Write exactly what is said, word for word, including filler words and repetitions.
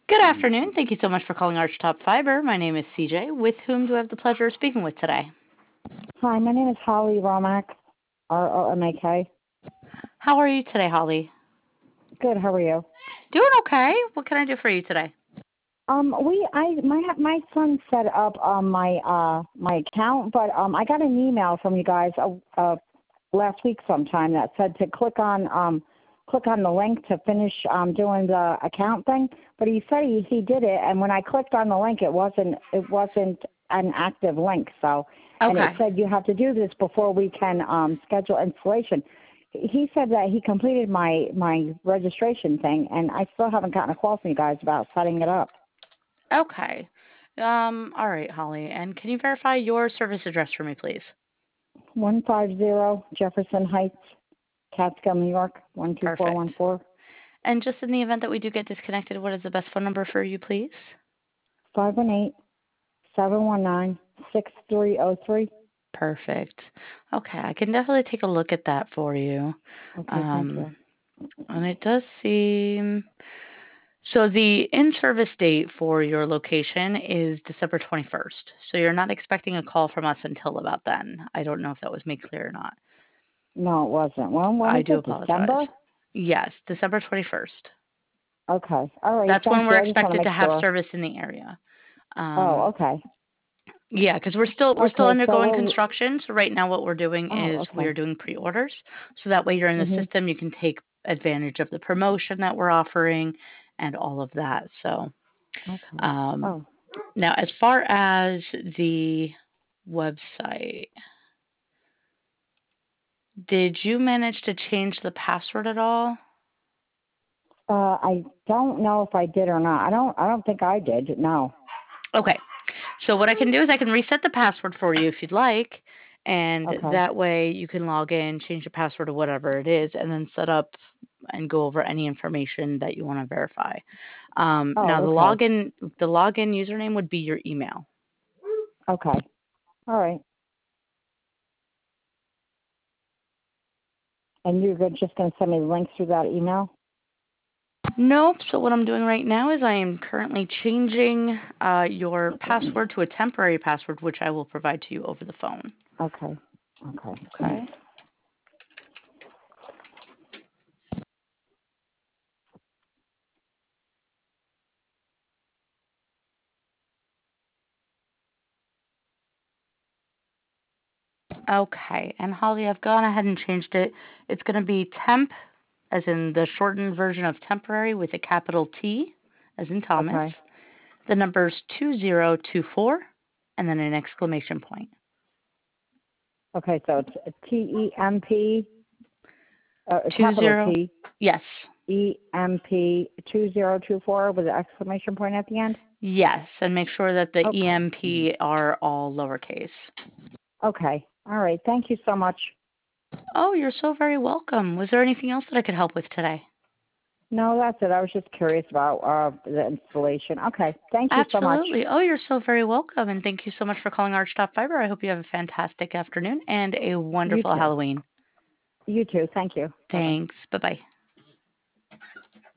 Good afternoon. Thank you so much for calling Archtop Fiber. My name is C J. With whom do I have the pleasure of speaking with today? Hi, my name is Holly Romack, R O M A K. How are you today, Holly? Good. How are you? Doing okay. What can I do for you today? Um, we, I, my, my son set up um my uh my account, but um I got an email from you guys uh, uh last week sometime that said to click on um click on the link to finish um doing the account thing. But he said he he did it, and when I clicked on the link, it wasn't it wasn't an active link. So, and it Okay. said you have to do this before we can um schedule installation. He said that he completed my my registration thing, and I still haven't gotten a call from you guys about setting it up. Okay. Um, all right, Holly. And can you verify your service address for me, please? one five zero Jefferson Heights, Catskill, New York, one two four Perfect. one four. And just in the event that we do get disconnected, what is the best phone number for you, please? five one eight, seven one nine, six three zero three. Perfect. Okay, I can definitely take a look at that for you. Okay, thank Um, you. and it does seem so the in-service date for your location is December twenty-first. So you're not expecting a call from us until about then. I don't know if that was made clear or not. No, it wasn't. When, when I is do it? apologize. December? Yes, December twenty-first. Okay. All right, That's thank when you. we're I just want to expected make to have sure. service in the area. Oh, Um, okay. yeah, because we're still we're still Okay, so undergoing we'll, construction. So right now, what we're doing oh, is we okay. are doing pre-orders. So that way, you're in the Mhm. system. You can take advantage of the promotion that we're offering and all of that. So Okay. um, Oh, now, as far as the website, did you manage to change the password at all? uh, I don't know if I did or not. I don't, I don't think I did. No. Okay. So what I can do is I can reset the password for you if you'd like, and Okay. that way you can log in, change the password or whatever it is, and then set up and go over any information that you want to verify. Um, now Oh, the okay. login the login username would be your email. Okay. All right. And you're good- just going to send me the links through that email? Nope. So what I'm doing right now is I am currently changing uh, your password to a temporary password, which I will provide to you over the phone. Okay. Okay. Okay. Okay. And Holly, I've gone ahead and changed it. It's going to be temp, as in the shortened version of temporary with a capital T, as in Thomas. Okay. The number's two zero two four, and then an exclamation point. Okay. So it's T E M P, uh, Two capital zero. T, Yes. E M P two zero two four with an exclamation point at the end? Yes. And make sure that the Okay. E M P are all lowercase. Okay. All right. Thank you so much. Oh, you're so very welcome. Was there anything else that I could help with today? No, that's it. I was just curious about uh, the installation. Okay. Thank you so much. Absolutely. Oh, you're so very welcome. And thank you so much for calling Archtop Fiber. I hope you have a fantastic afternoon and a You wonderful too. Halloween. You too. Thank you. Bye bye. Thanks. Bye bye.